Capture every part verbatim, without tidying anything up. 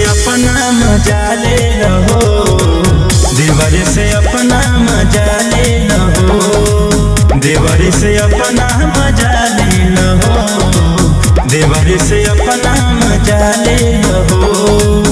से अपना मजा ले रहो, देवर से अपना मजा ले रहो, देवर से अपना मजा ले रहो, देवर से अपना मजा ले रहो।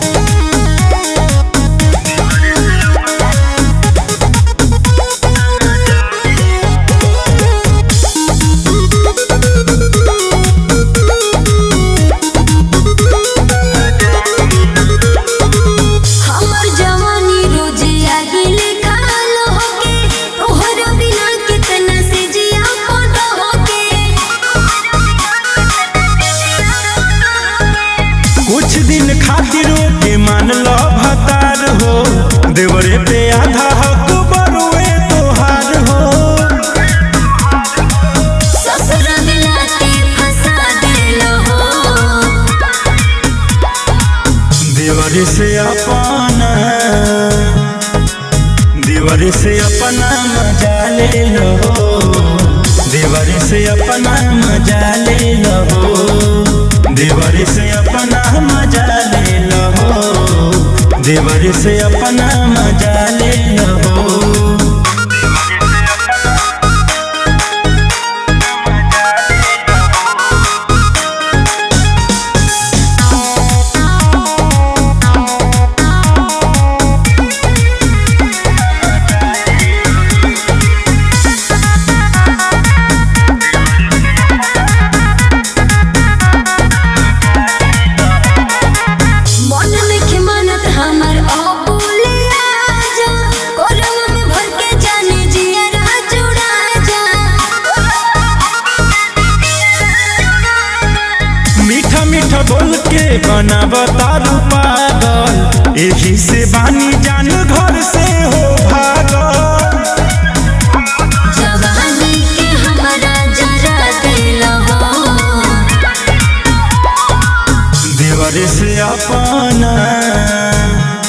कुछ दिन खातिर के मान लो भतार हो, देवरे पे आधा हक बरुए तोहार हो। ससुर दिलाते फंसा देलो हो, देवर से अपना देवर से अपना मजा ले लो, देवर से अपना मजा ले लो, देवर से अपना मजा ले लो, देवर से अपना मजा ले लो। मीठा बोल के बना बतारू पागल, यही से बानी जान घर से हो भागल। जवानी के हमारा जरा दिल हो, देवर से अपना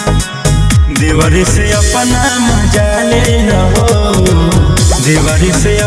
देवर से अपना मजा ले लो, देवर से